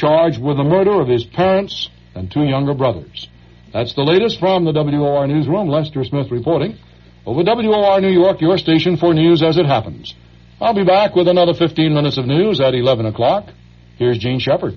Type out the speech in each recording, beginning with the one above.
charged with the murder of his parents and 2 younger brothers. That's the latest from the WOR newsroom. Lester Smith reporting. Over WOR New York, your station for news as it happens. I'll be back with another 15 minutes of news at 11 o'clock. Here's Gene Shepard.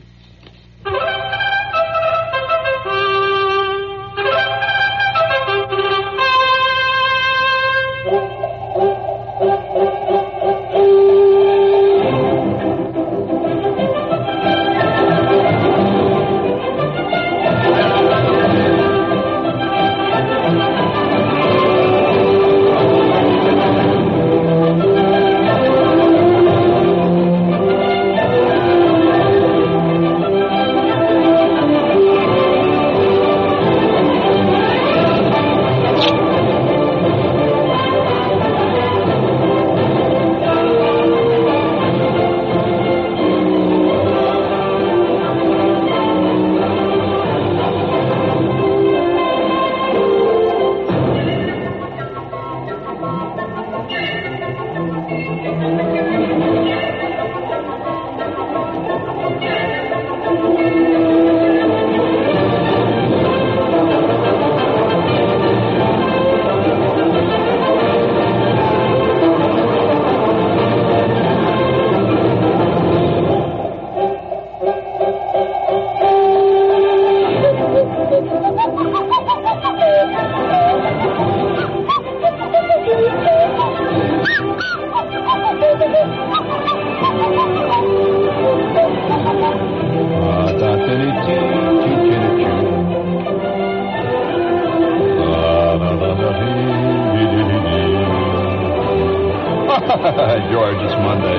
George, it's Monday.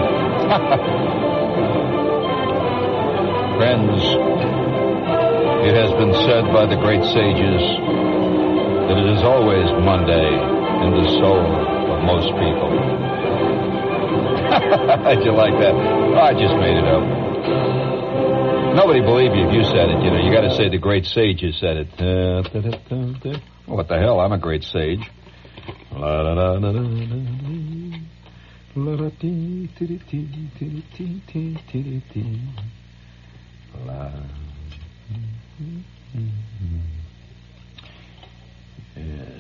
Friends, it has been said by the great sages that it is always Monday in the soul of most people. How'd you like that? Oh, I just made it up. Nobody believed you if you said it, you know. You got to say the great sages said it. What the hell? I'm a great sage. Yes.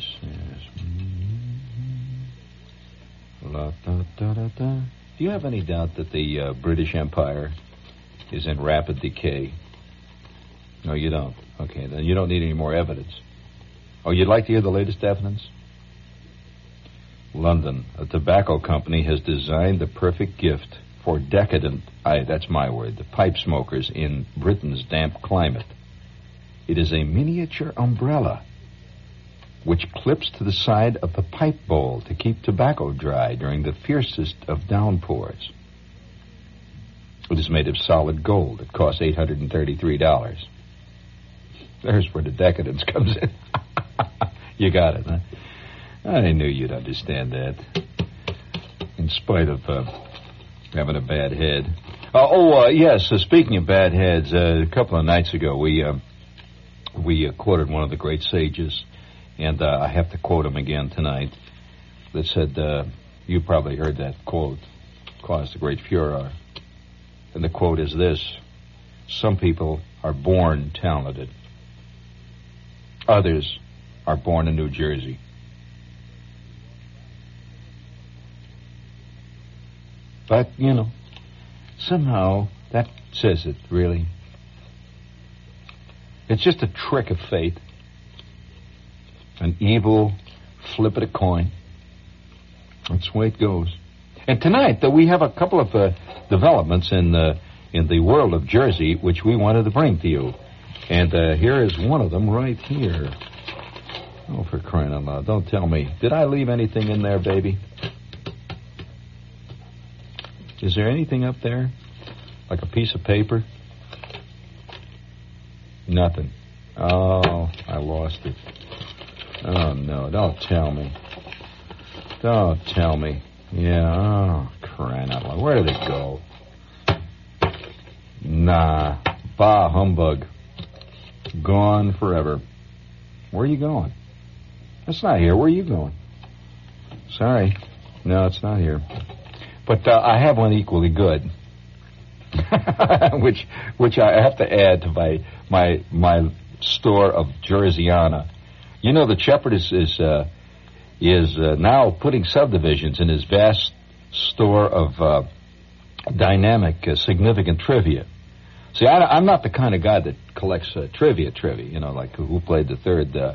Do you have any doubt that the British Empire is in rapid decay? No, you don't. Okay, then you don't need any more evidence. Oh, you'd like to hear the latest evidence? London, a tobacco company, has designed the perfect gift for decadent, that's my word, the pipe smokers in Britain's damp climate. It is a miniature umbrella which clips to the side of the pipe bowl to keep tobacco dry during the fiercest of downpours. It is made of solid gold. It costs $833. There's where the decadence comes in. You got it, huh? I knew you'd understand that, in spite of having a bad head. Yes, speaking of bad heads, a couple of nights ago, we quoted one of the great sages, and I have to quote him again tonight, that said, you probably heard that quote, caused a great furor. And the quote is this: some people are born talented. Others are born in New Jersey. But, you know, somehow that says it, really. It's just a trick of fate. An evil flip of a coin. That's the way it goes. And tonight, though, we have a couple of developments in the world of Jersey which we wanted to bring to you. And here is one of them right here. Oh, for crying out loud. Don't tell me. Did I leave anything in there, baby? Is there anything up there? Like a piece of paper? Nothing. Oh, I lost it. Oh, no. Don't tell me. Don't tell me. Yeah, oh, crying out loud. Where did it go? Nah. Bah, humbug. Gone forever. Where are you going? It's not here. Where are you going? Sorry. No, it's not here. But I have one equally good. which I have to add to my store of Jerseyana. You know, the Shepherd is now putting subdivisions in his vast store of dynamic, significant trivia. See, I'm not the kind of guy that collects trivia. You know, like who played the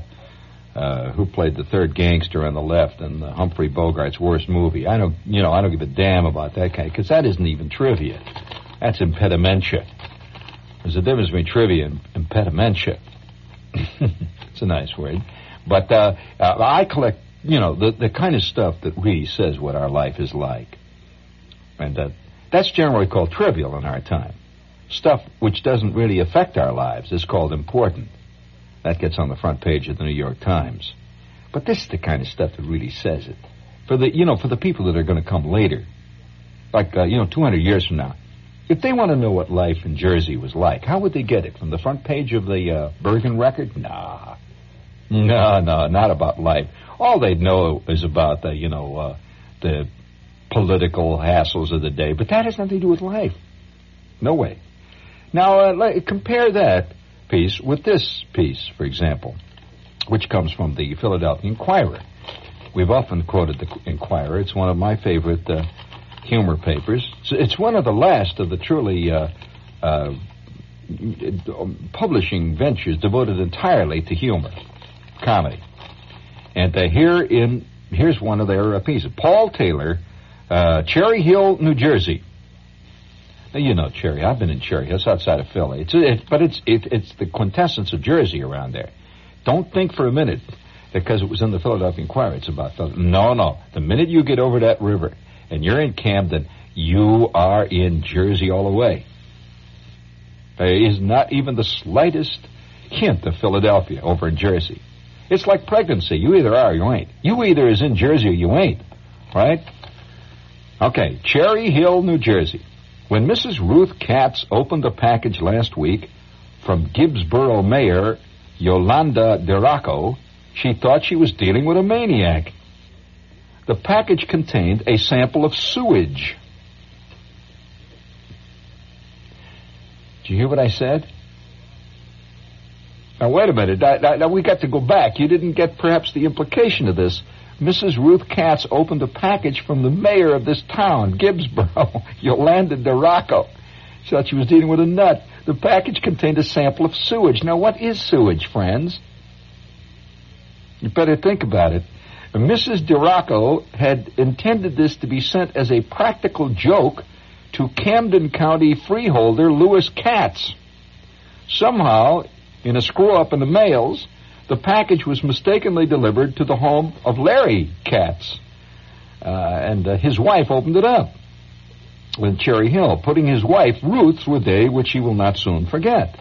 third gangster on the left in Humphrey Bogart's worst movie. I don't give a damn about that kind, because that isn't even trivia. That's impedimentia. There's a difference between trivia and impedimentia. It's a nice word. But I collect, the kind of stuff that really says what our life is like. And that's generally called trivial in our time. Stuff which doesn't really affect our lives is called important. That gets on the front page of the New York Times. But this is the kind of stuff that really says it. For the people that are going to come later, like, 200 years from now, if they want to know what life in Jersey was like, how would they get it? From the front page of the Bergen Record? No, not about life. All they'd know is about the political hassles of the day. But that has nothing to do with life. No way. Now, compare that piece with this piece, for example, which comes from the Philadelphia Inquirer. We've often quoted the Inquirer. It's one of my favorite humor papers. It's one of the last of the truly publishing ventures devoted entirely to humor, comedy. And here's one of their pieces. Paul Taylor, Cherry Hill, New Jersey. Now, you know Cherry. I've been in Cherry Hill. It's outside of Philly. But it's the quintessence of Jersey around there. Don't think for a minute because it was in the Philadelphia Inquirer. It's about Philadelphia. No. The minute you get over that river and you're in Camden, you are in Jersey all the way. There is not even the slightest hint of Philadelphia over in Jersey. It's like pregnancy. You either are or you ain't. You either is in Jersey or you ain't. Right? Okay. Cherry Hill, New Jersey. When Mrs. Ruth Katz opened a package last week from Gibbsboro Mayor Yolanda DeRocco, she thought she was dealing with a maniac. The package contained a sample of sewage. Did you hear what I said? Now, wait a minute. Now we got to go back. You didn't get perhaps the implication of this. Mrs. Ruth Katz opened a package from the mayor of this town, Gibbsboro, Yolanda DeRocco. She thought she was dealing with a nut. The package contained a sample of sewage. Now, what is sewage, friends? You better think about it. Mrs. DeRocco had intended this to be sent as a practical joke to Camden County freeholder Lewis Katz. Somehow, in a screw-up in the mails, the package was mistakenly delivered to the home of Larry Katz. And his wife opened it up in Cherry Hill, putting his wife Ruth through a day which she will not soon forget.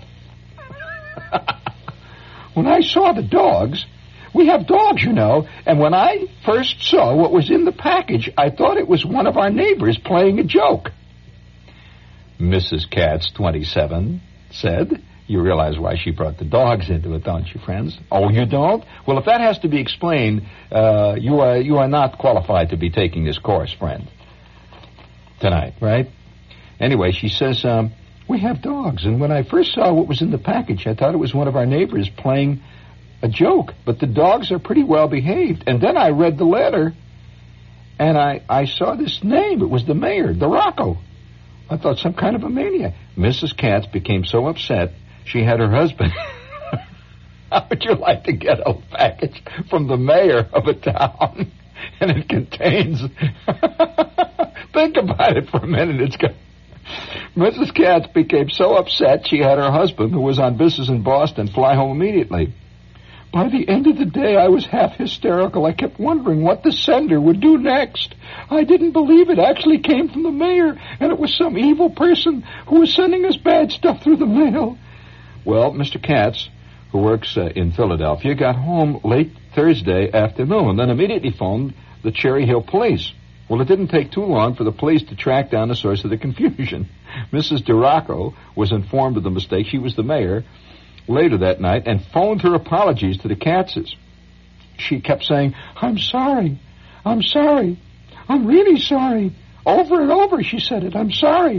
When I saw the dogs, we have dogs, you know, and when I first saw what was in the package, I thought it was one of our neighbors playing a joke. Mrs. Katz, 27, said... You realize why she brought the dogs into it, don't you, friends? Oh, you don't? Well, if that has to be explained, you are not qualified to be taking this course, friend. Tonight, right? Anyway, she says, we have dogs, and when I first saw what was in the package, I thought it was one of our neighbors playing a joke, but the dogs are pretty well behaved. And then I read the letter, and I saw this name. It was the mayor, DeRocco. I thought some kind of a maniac. Mrs. Katz became so upset, she had her husband. How would you like to get a package from the mayor of a town? And it contains... Think about it for a minute. Mrs. Katz became so upset, she had her husband, who was on business in Boston, fly home immediately. By the end of the day, I was half hysterical. I kept wondering what the sender would do next. I didn't believe it actually came from the mayor, and it was some evil person who was sending us bad stuff through the mail. Well, Mr. Katz, who works in Philadelphia, got home late Thursday afternoon, then immediately phoned the Cherry Hill police. Well, it didn't take too long for the police to track down the source of the confusion. Mrs. DeRocco was informed of the mistake. She was the mayor later that night and phoned her apologies to the Katzes. She kept saying, I'm sorry, I'm really sorry. Over and over she said it, I'm sorry.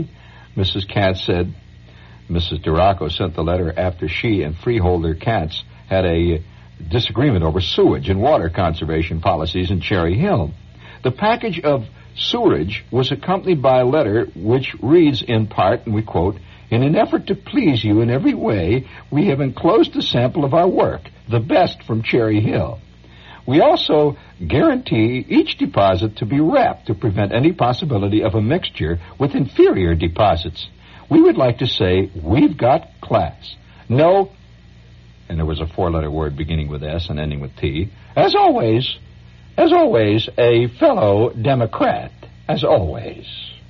Mrs. Katz said Mrs. Duraco sent the letter after she and freeholder Katz had a disagreement over sewage and water conservation policies in Cherry Hill. The package of sewerage was accompanied by a letter which reads in part, and we quote, "In an effort to please you in every way, we have enclosed a sample of our work, the best from Cherry Hill. We also guarantee each deposit to be wrapped to prevent any possibility of a mixture with inferior deposits. We would like to say we've got class. No," and there was a four-letter word beginning with S and ending with T, as always, a fellow Democrat, as always.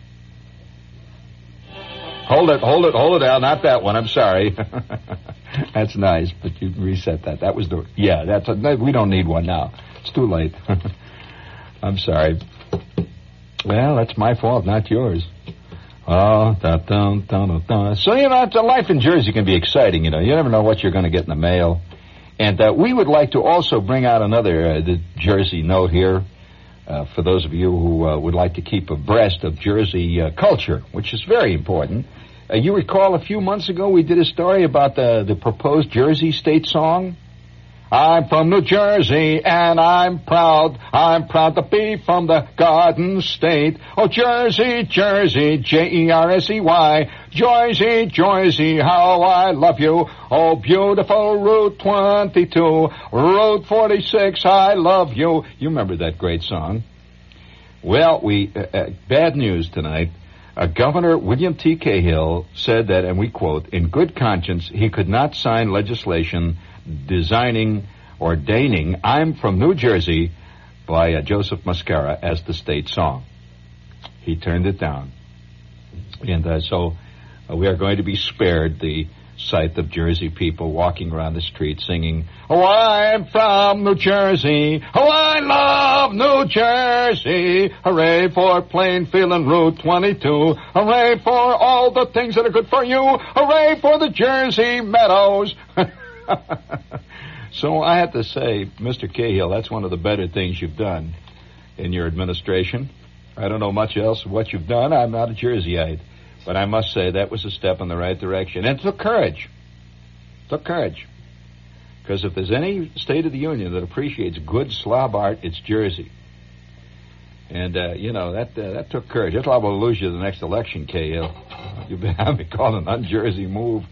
Hold it, Al, not that one, I'm sorry. That's nice, but you reset that. That was we don't need one now. It's too late. I'm sorry. Well, that's my fault, not yours. Oh, So, life in Jersey can be exciting, You never know what you're going to get in the mail. And we would like to also bring out another the Jersey note here for those of you who would like to keep abreast of Jersey culture, which is very important. You recall a few months ago we did a story about the proposed Jersey state song? I'm from New Jersey, and I'm proud to be from the Garden State. Oh, Jersey, Jersey, Jersey, Jersey, how I love you. Oh, beautiful Route 22, Route 46, I love you. You remember that great song? Well, bad news tonight. Governor William T. Cahill said that, and we quote, in good conscience, he could not sign legislation ordaining I'm from New Jersey by Joseph Mascara as the state song. He turned it down. And so we are going to be spared the sight of Jersey people walking around the street singing, oh, I'm from New Jersey, oh, I love New Jersey, hooray for Plainfield and Route 22, hooray for all the things that are good for you, hooray for the Jersey Meadows. So I have to say, Mr. Cahill, that's one of the better things you've done in your administration. I don't know much else of what you've done. I'm not a Jerseyite. But I must say that was a step in the right direction. And it took courage. Because if there's any state of the union that appreciates good slob art, it's Jersey. And, that took courage. That's liable to lose you the next election, Cahill. You've been having me called an un-Jersey move.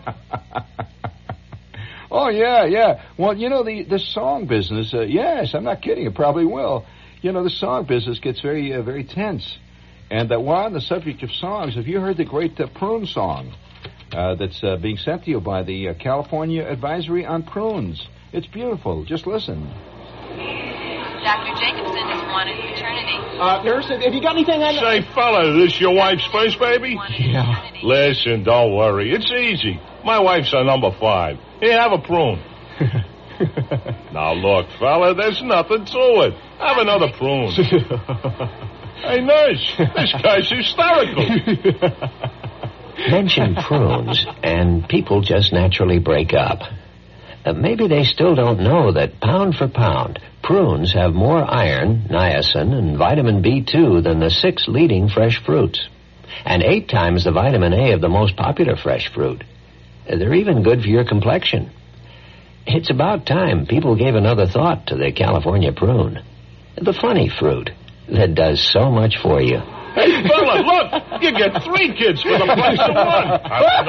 Oh, yeah. Well, the song business, yes, I'm not kidding. It probably will. The song business gets very, very tense. And while on the subject of songs, have you heard the great Prune song that's being sent to you by the California Advisory on Prunes? It's beautiful. Just listen. Dr. Jacobson is wanted paternity. Nurse, have you got anything on... Say, fella, this your wife's first baby? Yeah. Listen, don't worry. It's easy. My wife's a number 5. Here, have a prune. Now, look, fella, there's nothing to it. Have another prune. Hey, nurse, this guy's hysterical. Mention prunes, and people just naturally break up. Maybe they still don't know that pound for pound, prunes have more iron, niacin, and vitamin B2 than the 6 leading fresh fruits, and 8 times the vitamin A of the most popular fresh fruit. They're even good for your complexion. It's about time people gave another thought to the California prune, the funny fruit that does so much for you. Hey, fella, look! You get 3 kids for the price of one.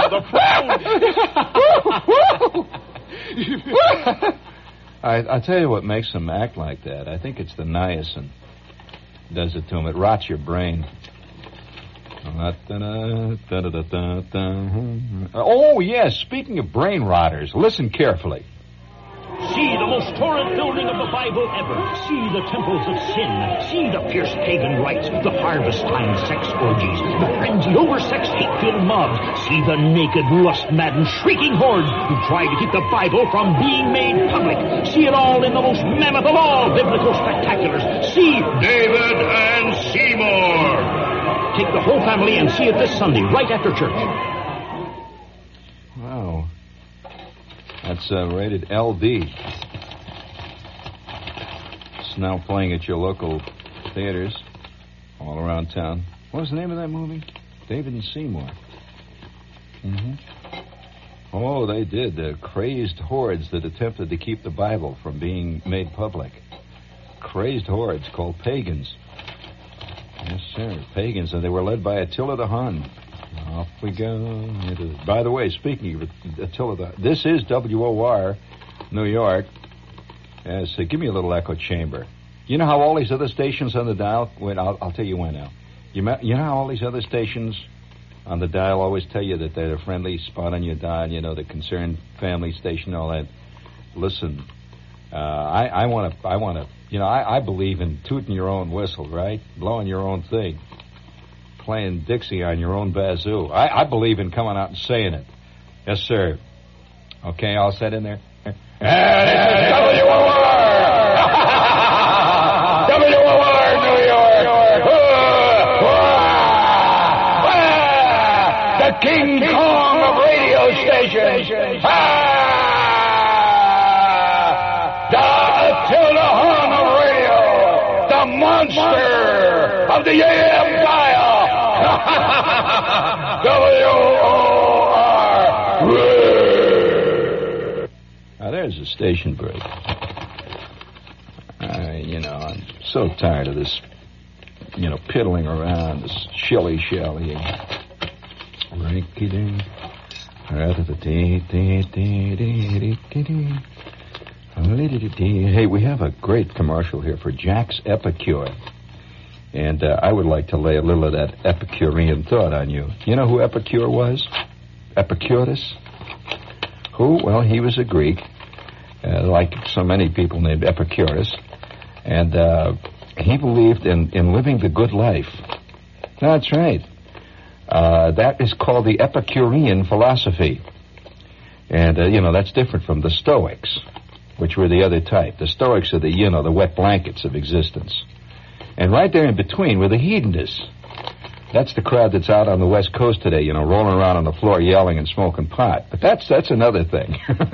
Have another prune. I tell you what makes them act like that. I think it's the niacin. Does it to them. It rots your brain. Oh, yes, speaking of brain rotters, listen carefully. See the most torrid building of the Bible ever. See the temples of sin. See the fierce pagan rites, the harvest time sex orgies, the frenzied oversexed hate-filled mobs. See the naked, lust-maddened, shrieking hordes who try to keep the Bible from being made public. See it all in the most mammoth of all biblical spectaculars. See David and Seymour. Take the whole family and see it this Sunday, right after church. Wow. That's rated LD. It's now playing at your local theaters all around town. What was the name of that movie? David and Seymour. Mm-hmm. Oh, they did. The crazed hordes that attempted to keep the Bible from being made public. Crazed hordes called pagans. Yes, sir, pagans, and they were led by Attila the Hun. Off we go. By the way, speaking of Attila this is WOR, New York. Yes, give me a little echo chamber. You know how all these other stations on the dial... Wait, I'll tell you when now. You know how all these other stations on the dial always tell you that they're a friendly spot on your dial, you know, the concerned family station, all that. Listen, I want to, you know, I believe in tooting your own whistle, right? Blowing your own thing. Playing Dixie on your own bazoo. I believe in coming out and saying it. Yes, sir. Okay, all set in there? WOR! WOR, New York! The King Kong of radio stations! The Attila Hun of radio! The monster of the AM dial! WOR! Now, there's a station break. You know, I'm so tired of this, you know, piddling around, this shilly-shally. Hey, we have a great commercial here for Jack's Epicure. And I would like to lay a little of that Epicurean thought on you. You know who Epicure was? Epicurus? Who? Well, he was a Greek, like so many people named Epicurus. And he believed in living the good life. That's right. That is called the Epicurean philosophy. And, you know, that's different from the Stoics, which were the other type. The Stoics are the, you know, the wet blankets of existence. And right there in between were the hedonists. That's the crowd that's out on the West Coast today, you know, rolling around on the floor yelling and smoking pot. But that's another thing.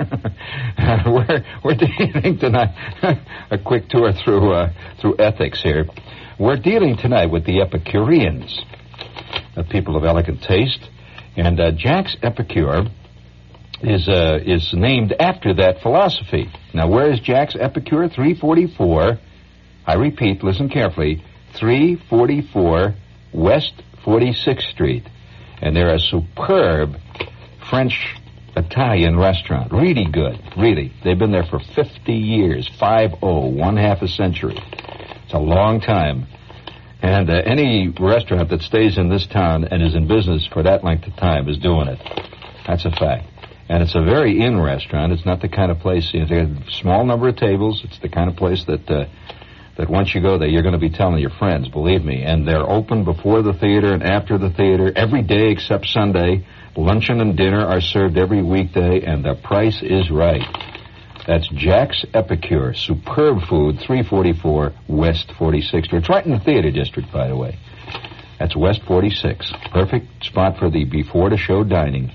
We're dealing tonight, a quick tour through ethics here. We're dealing tonight with the Epicureans, people of elegant taste. And Jack's Epicure is named after that philosophy. Now, where is Jack's Epicure? 344... I repeat, listen carefully, 344 West 46th Street. And they're a superb French-Italian restaurant. Really good, really. They've been there for 50 years, 50, one half a century. It's a long time. And any restaurant that stays in this town and is in business for that length of time is doing it. That's a fact. And it's a very in restaurant. It's not the kind of place, you know, they have a small number of tables. It's the kind of place that once you go there, you're going to be telling your friends, believe me. And they're open before the theater and after the theater every day except Sunday. Luncheon and dinner are served every weekday, and the price is right. That's Jack's Epicure. Superb food, 344 West 46th Street. It's right in the theater district, by the way. That's West 46. Perfect spot for the before-the-show dining.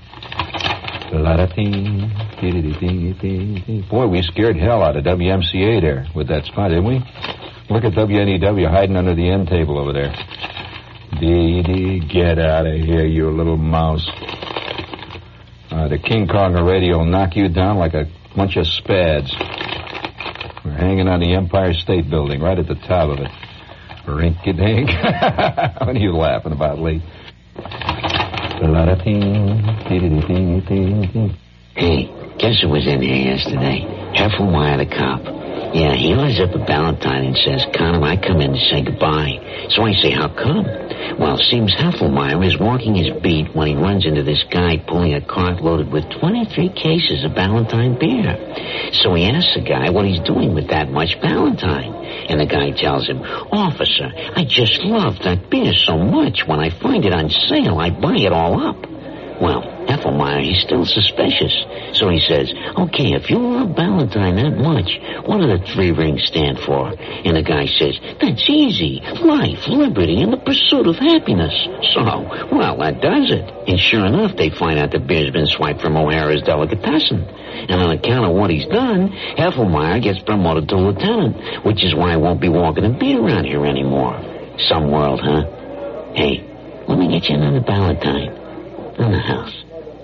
Boy, we scared hell out of WMCA there with that spot, didn't we? Look at WNEW hiding under the end table over there. Get out of here, you little mouse. The King Kong of radio will knock you down like a bunch of spads. We're hanging on the Empire State Building, right at the top of it. Rink-a-dink. What are you laughing about, Lee? Hey, guess who was in here yesterday? Heffelmeyer, the cop. Yeah, he lives up at Ballantyne and says, Connor, I come in to say goodbye. So I say, how come? Well, seems Heffelmeyer is walking his beat when he runs into this guy pulling a cart loaded with 23 cases of Ballantyne beer. So he asks the guy what he's doing with that much Ballantyne. And the guy tells him, Officer, I just love that beer so much. When I find it on sale, I buy it all up. Well, Heffelmeyer, he's still suspicious. So he says, okay, if you love Ballantyne that much, what do the 3 rings stand for? And the guy says, that's easy. Life, liberty, and the pursuit of happiness. So, well, that does it. And sure enough, they find out the beer's been swiped from O'Hara's Delicatessen. And on account of what he's done, Heffelmeyer gets promoted to lieutenant, which is why I won't be walking a beer around here anymore. Some world, huh? Hey, Let me get you another Ballantine on the house.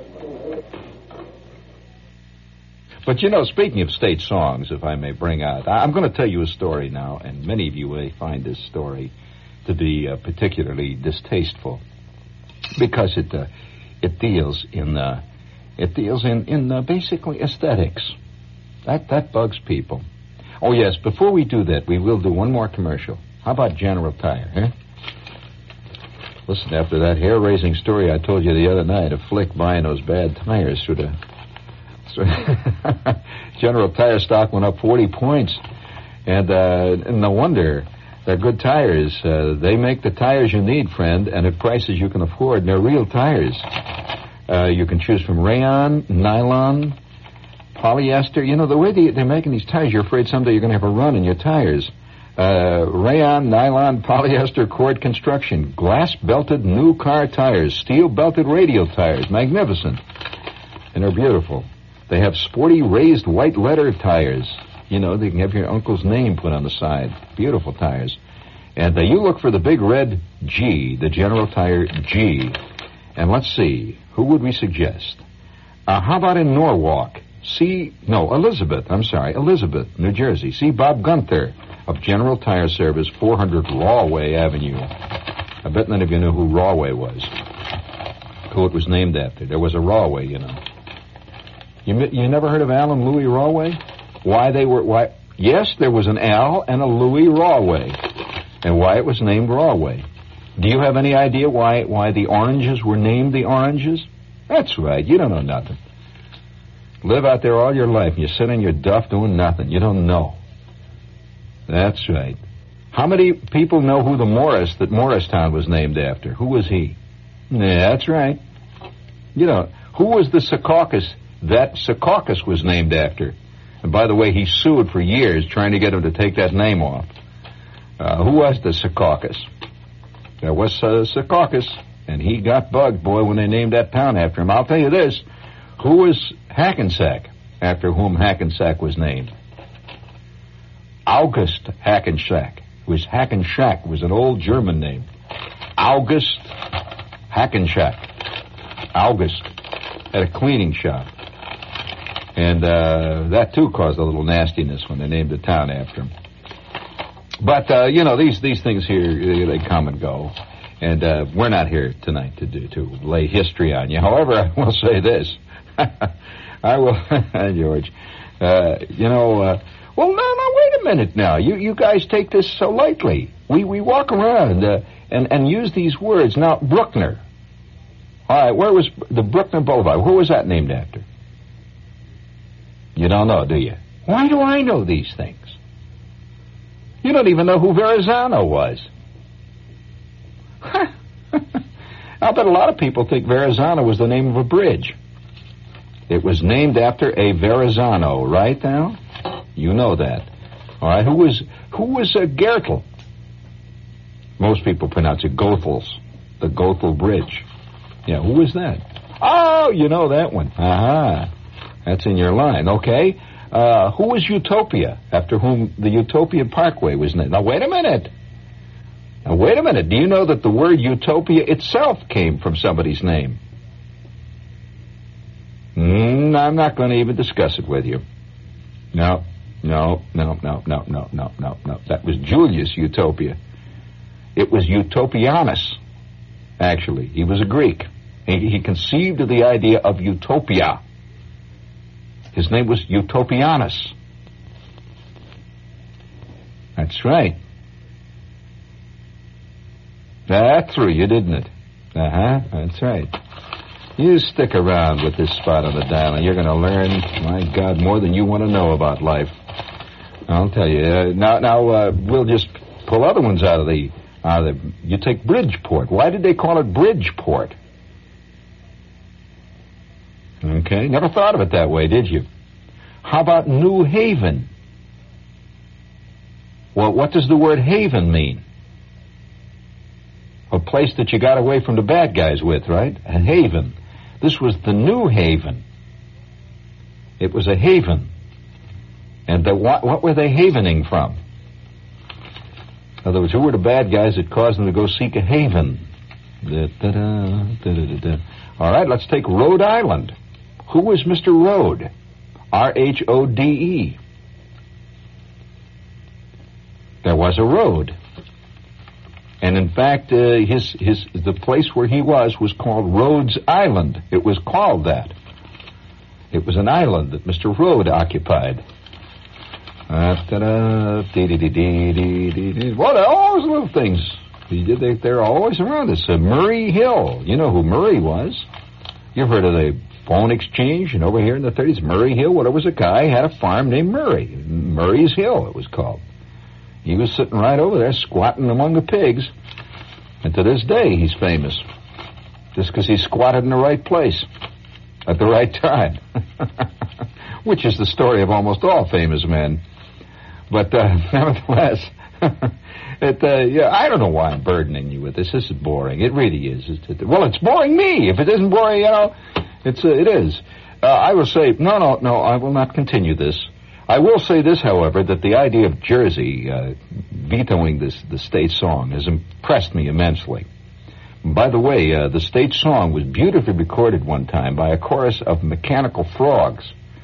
But, you know, speaking of state songs, if I may bring out, I'm going to tell you a story now, and many of you may find this story to be particularly distasteful because it deals in basically aesthetics. That bugs people. Oh, yes, before we do that, we will do one more commercial. How about General Tire, huh? Listen, after that hair-raising story I told you the other night of Flick buying those bad tires through the... General Tire stock went up 40 points. And no wonder. They're good tires. They make the tires you need, friend, and at prices you can afford. And they're real tires. You can choose from rayon, nylon, polyester. You know, the way they're making these tires, you're afraid someday you're going to have a run in your tires. Rayon, nylon, polyester, cord construction, glass-belted new car tires, steel-belted radial tires. Magnificent. And they're beautiful. They have sporty raised white letter tires. You know, they can have your uncle's name put on the side. Beautiful tires. And you look for the big red G, the General Tire G. And let's see, who would we suggest? How about in Norwalk? Elizabeth, New Jersey. See Bob Gunther of General Tire Service, 400 Rawway Avenue. I bet none of you knew who Rawway was. Who it was named after. There was a Rawway, you know. You never heard of Alan Louis Rawway? Yes, there was an Al and a Louis Rawway. And why it was named Rawway. Do you have any idea why the oranges were named the oranges? That's right, you don't know nothing. Live out there all your life and you sit in your duff doing nothing. You don't know. That's right. How many people know who that Morristown was named after? Who was he? Yeah, that's right. You know, who was the Secaucus that Secaucus was named after? And by the way, he sued for years trying to get him to take that name off. Who was the Secaucus? There was Secaucus, and he got bugged, boy, when they named that town after him. I'll tell you this. Who was Hackensack, after whom Hackensack was named? August Hackensack. Hackensack was an old German name. August Hackensack. August had a cleaning shop. And that, too, caused a little nastiness when they named the town after him. But, you know, these things here, they come and go. And we're not here tonight to lay history on you. However, I will say this. I will, George, you know, well, now, wait a minute now. You guys take this so lightly. We walk around and use these words. Now, Bruckner. All right, where was the Bruckner Boulevard? Who was that named after? You don't know, do you? Why do I know these things? You don't even know who Verrazano was. I'll bet a lot of people think Verrazano was the name of a bridge. It was named after a Verrazano, right now? You know that. All right, who was Gertl? Most people pronounce it Goethals, the Goethal Bridge. Yeah, who was that? Oh, you know that one. Aha. That's in your line. Okay. Who was Utopia, after whom the Utopian Parkway was named? Now, wait a minute. Do you know that the word Utopia itself came from somebody's name? I'm not going to even discuss it with you. No. That was Julius Utopia. It was Utopianus, actually. He was a Greek. He conceived of the idea of utopia. His name was Utopianus. That's right. That threw you, didn't it? That's right. You stick around with this spot on the dial, and you're going to learn, my God, more than you want to know about life. I'll tell you. Now, we'll just pull other ones out of the. You take Bridgeport. Why did they call it Bridgeport? Okay, never thought of it that way, did you? How about New Haven? Well, what does the word haven mean? A place that you got away from the bad guys with, right? A haven. This was the New Haven. It was a haven. And what were they havening from? In other words, who were the bad guys that caused them to go seek a haven? All right, let's take Rhode Island. Who was Mr. Rhode? R-H-O-D-E. There was a road. And in fact, the place where he was called Rhodes Island. It was called that. It was an island that Mr. Rhode occupied. Well, there are always little things. They're always around us. Murray Hill. You know who Murray was. You've heard of the phone exchange, and over here in the 30s, Murray Hill. Well, there was a guy who had a farm named Murray. Murray's Hill, it was called. He was sitting right over there, squatting among the pigs. And to this day, he's famous. Just because he squatted in the right place at the right time. Which is the story of almost all famous men. But nevertheless, I don't know why I'm burdening you with this. This is boring. It really is. Well, it's boring me. If it isn't boring, it is. I will say, no, I will not continue this. I will say this, however, that the idea of Jersey vetoing the state song has impressed me immensely. By the way, the state song was beautifully recorded one time by a chorus of mechanical frogs.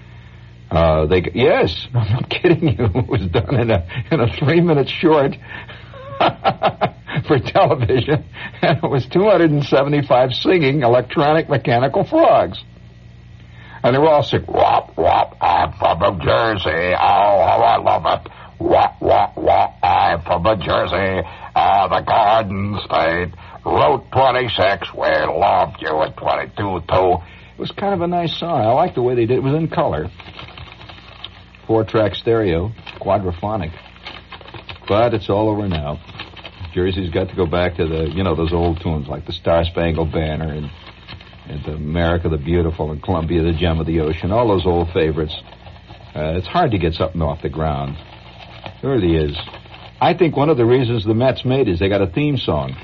Yes, I'm not kidding you. It was done in a 3-minute short for television, and it was 275 singing electronic mechanical frogs. And they were all singing, wop, wop, I'm from New Jersey, oh, how I love it. Wop, wop, wop, I'm from New Jersey, the Garden State, Route 26, we loved you at 22 too. It was kind of a nice song. I like the way they did it. It was in color. 4-track stereo, quadraphonic. But it's all over now. Jersey's got to go back to those old tunes like the Star-Spangled Banner and America the Beautiful and Columbia the Gem of the Ocean, all those old favorites. It's hard to get something off the ground. It really is. I think one of the reasons the Mets made is they got a theme song.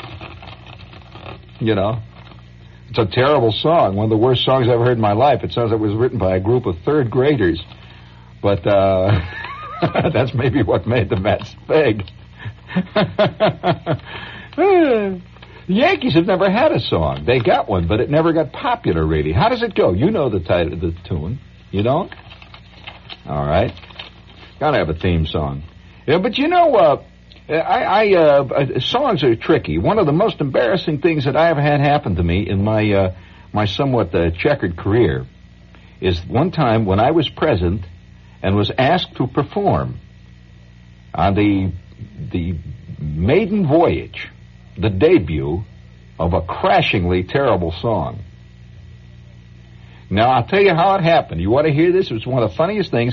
It's a terrible song, one of the worst songs I've ever heard in my life. It sounds like it was written by a group of third graders. But that's maybe what made the Mets big. The Yankees have never had a song. They got one, but it never got popular, really. How does it go? You know the title of the tune. You don't? All right. Gotta have a theme song. Yeah, but songs are tricky. One of the most embarrassing things that I ever had happen to me in my somewhat checkered career is one time when I was present and was asked to perform on the maiden voyage, the debut of a crashingly terrible song. Now, I'll tell you how it happened. You want to hear this? It was one of the funniest things.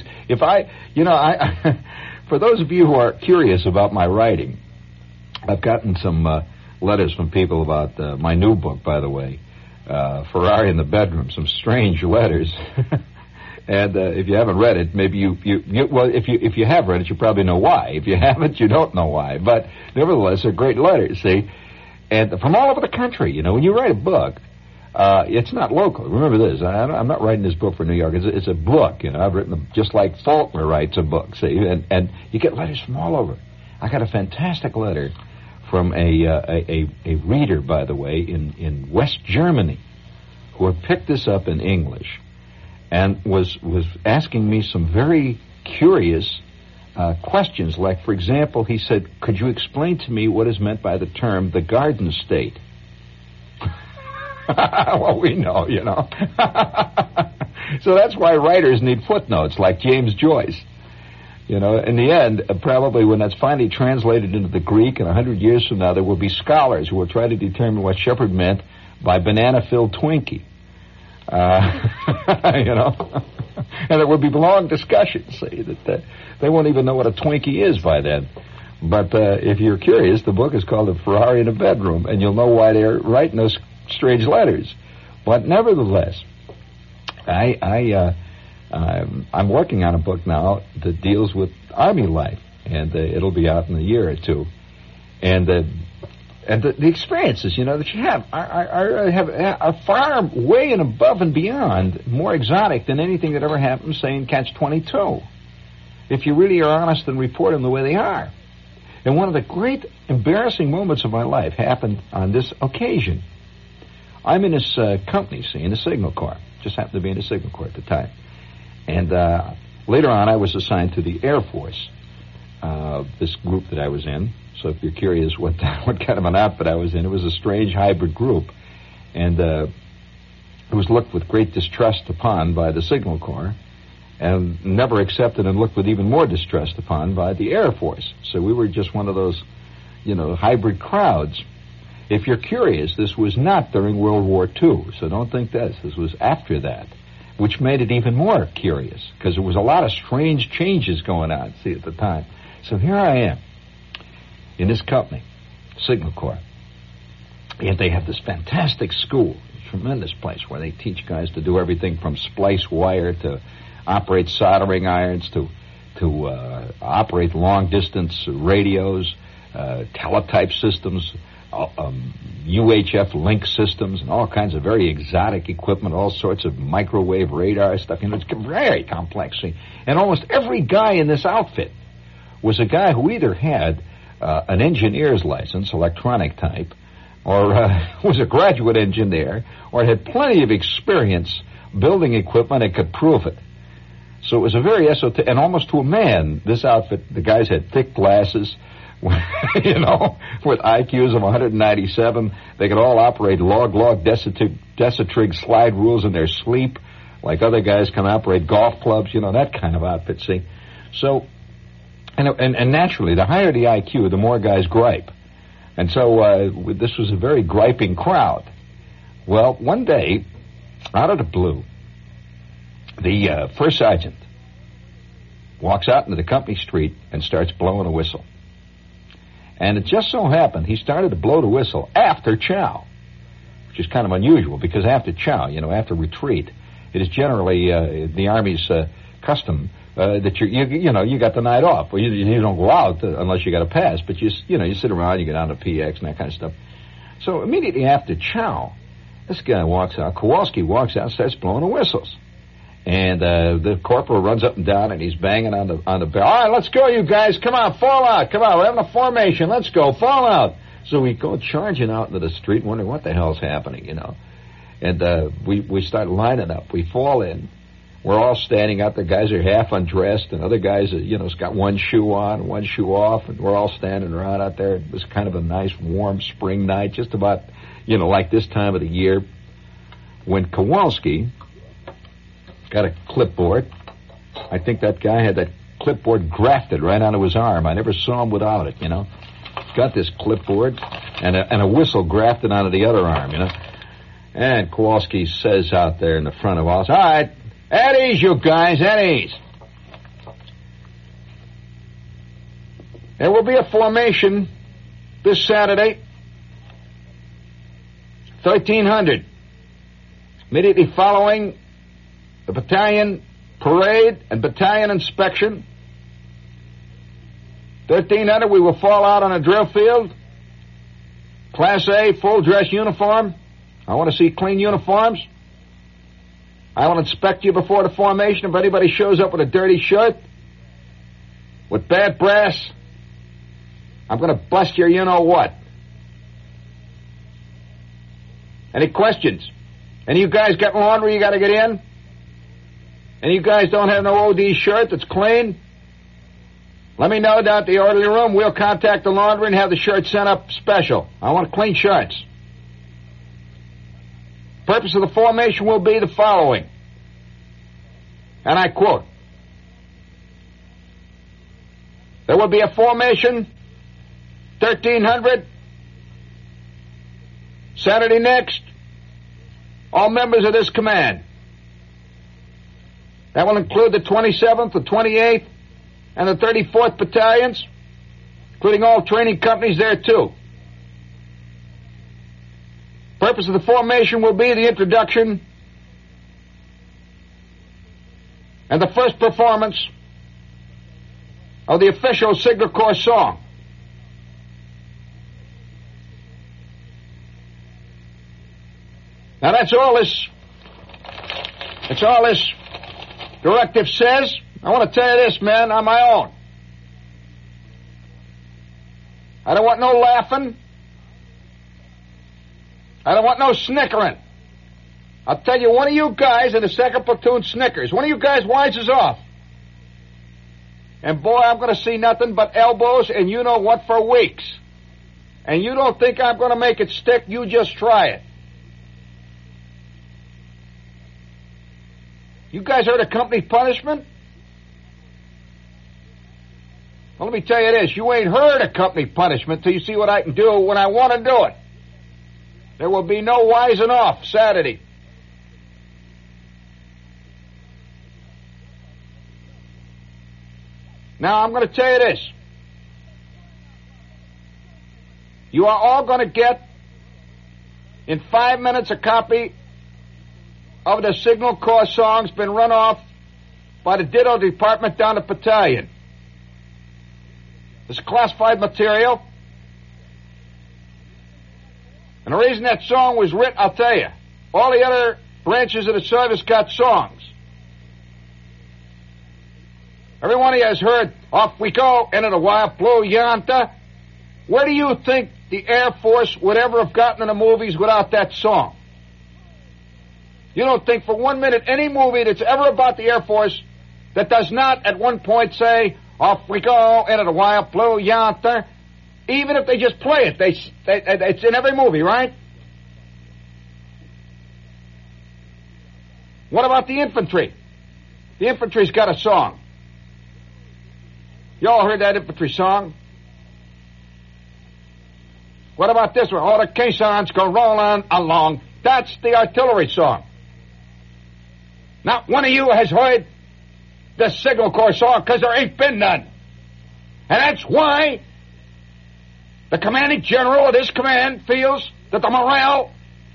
For those of you who are curious about my writing, I've gotten some letters from people about my new book, by the way, Ferrari in the Bedroom, some strange letters. And if you haven't read it, maybe if you have read it, you probably know why. If you haven't, you don't know why. But nevertheless, they're great letters, see? And from all over the country, when you write a book, it's not local. Remember this, I'm not writing this book for New York. It's a book, I've written them just like Faulkner writes a book, see? And you get letters from all over. I got a fantastic letter from a reader, by the way, in West Germany, who had picked this up in English and was asking me some very curious questions. Like, for example, he said, could you explain to me what is meant by the term the Garden State? Well, we know, So that's why writers need footnotes, like James Joyce. In the end, probably when that's finally translated into the Greek, and 100 years from now, there will be scholars who will try to determine what Shepard meant by banana-filled Twinkie. And it will be long discussions, see, that they won't even know what a Twinkie is by then. But if you're curious, the book is called A Ferrari in a Bedroom, and you'll know why they're writing those strange letters. But nevertheless, I'm working on a book now that deals with Army life, and it'll be out in a year or two. And the experiences, that you have are far way and above and beyond more exotic than anything that ever happened, say, in Catch-22. If you really are honest and report them the way they are. And one of the great embarrassing moments of my life happened on this occasion. I'm in this company, see, in the Signal Corps. Just happened to be in the Signal Corps at the time. And later on, I was assigned to the Air Force, this group that I was in. So if you're curious what kind of an outfit I was in, it was a strange hybrid group. And it was looked with great distrust upon by the Signal Corps, and never accepted and looked with even more distrust upon by the Air Force. So we were just one of those, hybrid crowds. If you're curious, this was not during World War II, so don't think this. This was after that, which made it even more curious, because there was a lot of strange changes going on, see, at the time. So here I am, in this company, Signal Corps. Yet they have this fantastic school, a tremendous place, where they teach guys to do everything from splice wire to operate soldering irons to operate long-distance radios, teletype systems, UHF link systems, and all kinds of very exotic equipment, all sorts of microwave radar stuff. It's very complex. See? And almost every guy in this outfit was a guy who either had an engineer's license, electronic type, or was a graduate engineer, or had plenty of experience building equipment and could prove it. So it was a very esoteric, and almost to a man, this outfit, the guys had thick glasses, with IQs of 197. They could all operate log decitrig slide rules in their sleep, like other guys can operate golf clubs, that kind of outfit, see. So, and naturally, the higher the IQ, the more guys gripe. And so this was a very griping crowd. Well, one day, out of the blue, the first sergeant walks out into the company street and starts blowing a whistle. And it just so happened he started to blow the whistle after chow, which is kind of unusual, because after chow, after retreat, it is generally the Army's custom that you got the night off. Well, you don't go out unless you got a pass, but you sit around, you get on to PX and that kind of stuff. So immediately after chow, this guy walks out, Kowalski walks out and starts blowing the whistles. And the corporal runs up and down, and he's banging on the bell. All right, let's go, you guys. Come on, fall out. Come on, we're having a formation. Let's go, fall out. So we go charging out into the street, wondering what the hell's happening, And we start lining up. We fall in. We're all standing up. The guys are half undressed, and other guys, has got one shoe on, one shoe off, and we're all standing around out there. It was kind of a nice, warm spring night, just about, like this time of the year, when Kowalski got a clipboard. I think that guy had that clipboard grafted right onto his arm. I never saw him without it, Got this clipboard and a whistle grafted onto the other arm, And Kowalski says out there in the front of us, all right, at ease, you guys, at ease. There will be a formation this Saturday, 1300. Immediately following the battalion parade and battalion inspection, 1300, we will fall out on a drill field. Class A, full dress uniform. I want to see clean uniforms. I will inspect you before the formation. If anybody shows up with a dirty shirt, with bad brass, I'm going to bust your you-know-what. Any questions? Any of you guys got laundry you got to get in? Any of you guys don't have no OD shirt that's clean? Let me know down at the orderly room. We'll contact the laundry and have the shirt sent up special. I want clean shirts. Purpose of the formation will be the following. And I quote, there will be a formation, 1300, Saturday next, all members of this command. That will include the 27th, the 28th, and the 34th battalions, including all training companies there, too. Purpose of the formation will be the introduction and the first performance of the official Signal Corps song. Now that's all this directive says. I want to tell you this, man, on my own. I don't want no laughing. I don't want no snickering. I'll tell you, one of you guys in the second platoon snickers. One of you guys wises off. And boy, I'm going to see nothing but elbows and you know what for weeks. And you don't think I'm going to make it stick, you just try it. You guys heard of company punishment? Well, let me tell you this. You ain't heard of company punishment till you see what I can do when I want to do it. There will be no wising off Saturday. Now, I'm going to tell you this. You are all going to get, in 5 minutes, a copy of the Signal Corps songs been run off by the Ditto Department down the battalion. It's classified material. And the reason that song was written, I'll tell you. All the other branches of the service got songs. Every one of you has heard, off we go, into the wild blue yonder. Where do you think the Air Force would ever have gotten in the movies without that song? You don't think for 1 minute any movie that's ever about the Air Force that does not at one point say, off we go, into the wild blue yonder. Even if they just play it, it's in every movie, right? What about the infantry? The infantry's got a song. You all heard that infantry song? What about this one? All the caissons go rolling along. That's the artillery song. Not one of you has heard the Signal Corps song because there ain't been none. And that's why the commanding general of this command feels that the morale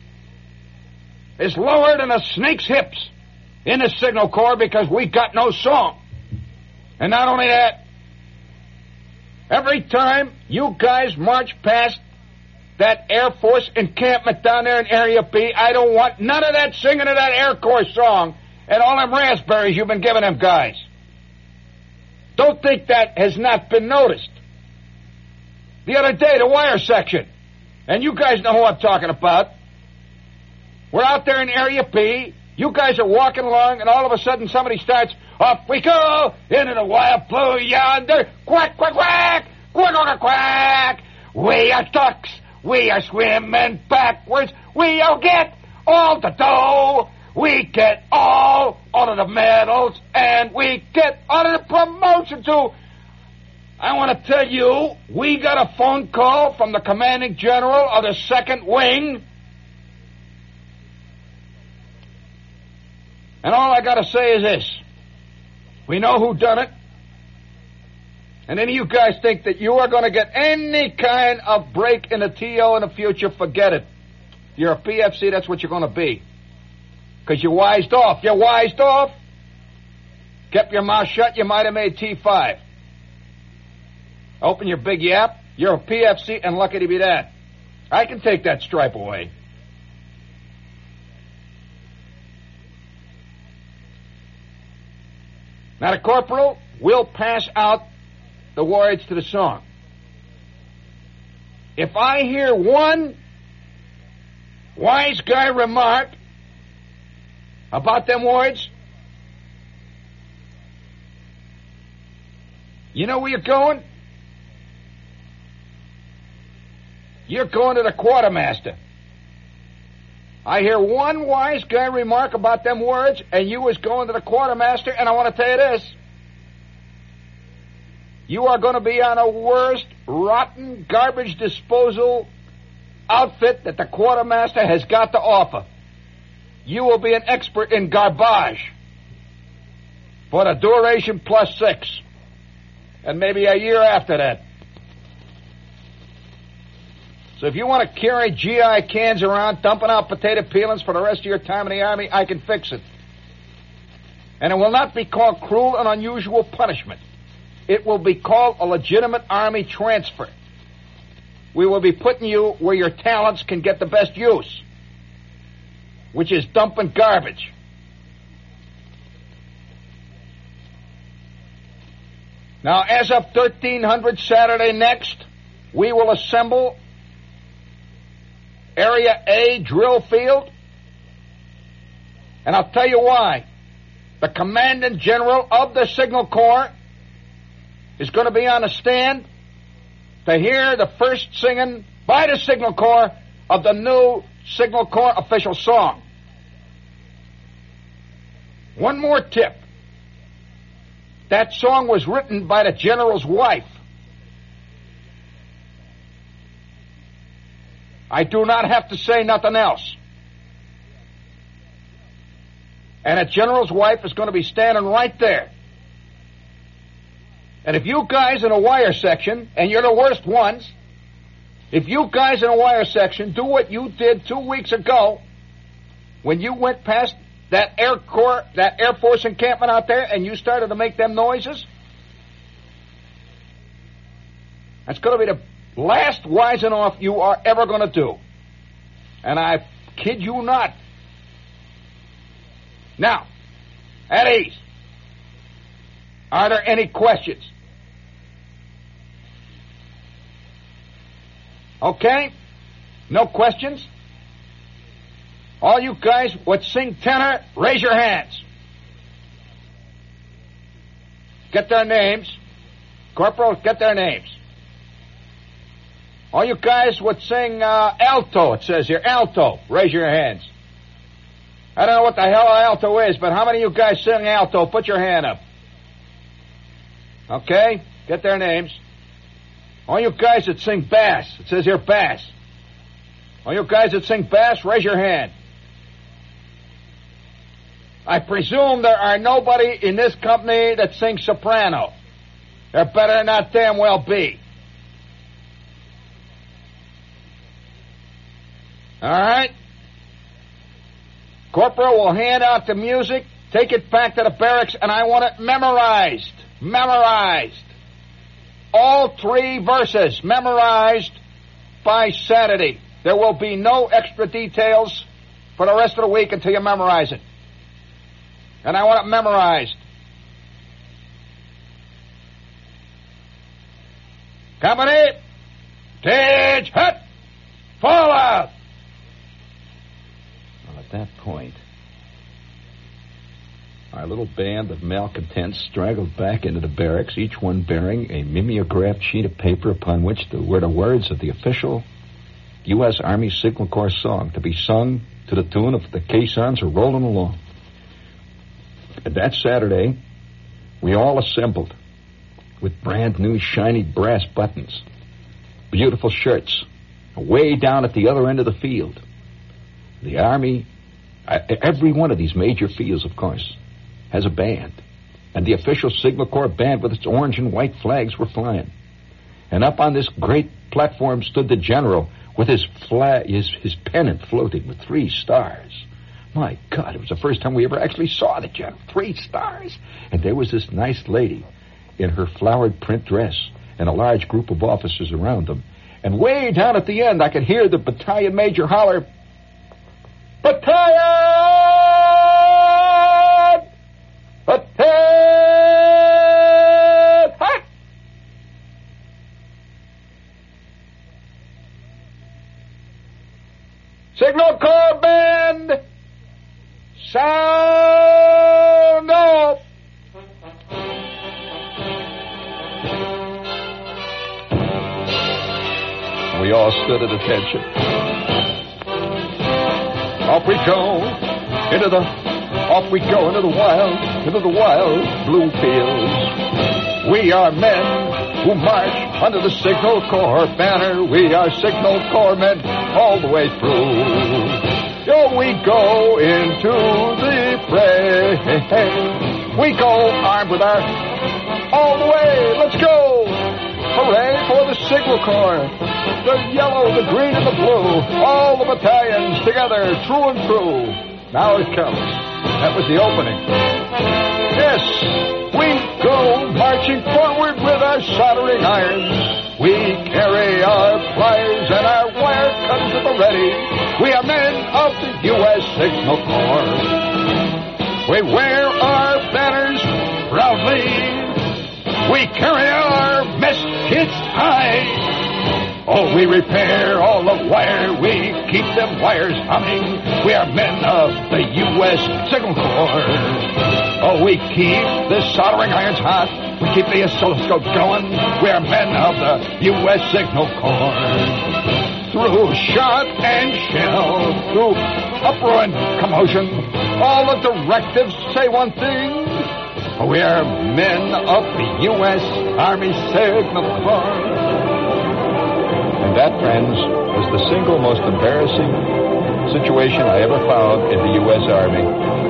is lower than a snake's hips in the Signal Corps because we got no song. And not only that, every time you guys march past that Air Force encampment down there in Area B, I don't want none of that singing of that Air Corps song and all them raspberries you've been giving them guys. Don't think that has not been noticed. The other day, the wire section, and you guys know who I'm talking about. We're out there in Area B. You guys are walking along, and all of a sudden somebody starts, off we go, into the wild blue yonder, quack, quack, quack, quack, quack, quack. We are ducks, we are swimming backwards, we'll get all the dough, we get all of the medals, and we get all of the promotion too. I want to tell you, we got a phone call from the commanding general of the 2nd Wing. And all I got to say is this. We know who done it. And any of you guys think that you are going to get any kind of break in the TO in the future, forget it. You're a PFC, that's what you're going to be. Because you wised off. You wised off. Kept your mouth shut, you might have made T5. Open your big yap, you're a PFC, and lucky to be that. I can take that stripe away. Now the corporal will pass out the words to the song. If I hear one wise guy remark about them words, you know where you're going? You're going to the quartermaster. I hear one wise guy remark about them words, and you was going to the quartermaster, and I want to tell you this. You are going to be on a worst, rotten, garbage disposal outfit that the quartermaster has got to offer. You will be an expert in garbage for the duration plus 6, and maybe a year after that. So if you want to carry GI cans around dumping out potato peelings for the rest of your time in the Army, I can fix it. And it will not be called cruel and unusual punishment. It will be called a legitimate Army transfer. We will be putting you where your talents can get the best use, which is dumping garbage. Now, as of 1300 Saturday next, we will assemble Area A drill field. And I'll tell you why. The Commandant General of the Signal Corps is going to be on the stand to hear the first singing by the Signal Corps of the new Signal Corps official song. One more tip. That song was written by the General's wife. I do not have to say nothing else. And a General's wife is going to be standing right there. And if you guys in a wire section, and you're the worst ones, if you guys in a wire section do what you did 2 weeks ago, when you went past that Air Force encampment out there and you started to make them noises, that's going to be the last wising off you are ever going to do. And I kid you not. Now, at ease. Are there any questions? Okay? No questions? All you guys would sing tenor, raise your hands. Get their names. Corporal, get their names. All you guys would sing alto, it says here. Alto, raise your hands. I don't know what the hell alto is, but how many of you guys sing alto? Put your hand up. Okay? Get their names. All you guys that sing bass, it says here bass. All you guys that sing bass, raise your hand. I presume there are nobody in this company that sings soprano. There better not damn well be. All right? Corporal will hand out the music, take it back to the barracks, and I want it memorized. Memorized. All 3 verses memorized by Saturday. There will be no extra details for the rest of the week until you memorize it. And I want it memorized. Company, stage hut, fall out. Well, at that point, our little band of malcontents straggled back into the barracks, each one bearing a mimeographed sheet of paper upon which were the words of the official U.S. Army Signal Corps song to be sung to the tune of the caissons are rolling along. And that Saturday, we all assembled with brand new shiny brass buttons, beautiful shirts, way down at the other end of the field. The Army, every one of these major fields, of course, has a band. And the official Signal Corps band with its orange and white flags were flying. And up on this great platform stood the general with his flag, his pennant floating with 3 stars. My God, it was the first time we ever actually saw the general. 3 stars. And there was this nice lady in her flowered print dress and a large group of officers around them. And way down at the end, I could hear the battalion major holler, "Battalion! Battalion! Ha!" Signal Corps band, sound off. We all stood at attention. Off we go into the wild blue fields. We are men who march under the Signal Corps banner. We are Signal Corps men all the way through. Yo, we go into the fray. We go armed with our all the way. Let's go. Hooray for the Signal Corps. The yellow, the green, and the blue. All the battalions together, true and true. Now it comes. That was the opening. Yes, we go marching forward with our soldering irons. We carry our pliers and our wire cutters at the ready. We are men of the U.S. Signal Corps. We wear our banners proudly. We carry our mess kits high. Oh, we repair all the wire. We keep them wires humming. We are men of the U.S. Signal Corps. Oh, we keep the soldering irons hot. We keep the oscilloscope going. We are men of the U.S. Signal Corps. Through shot and shell, through uproar and commotion, all the directives say one thing. We are men of the U.S. Army Signal Corps. And that, friends, was the single most embarrassing situation I ever found in the U.S. Army.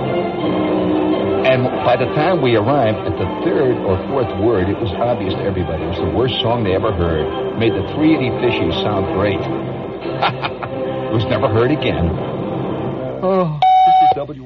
And by the time we arrived at the third or fourth word, it was obvious to everybody. It was the worst song they ever heard. It made the 380 Fishies sound great. It was never heard again. Oh, this is W.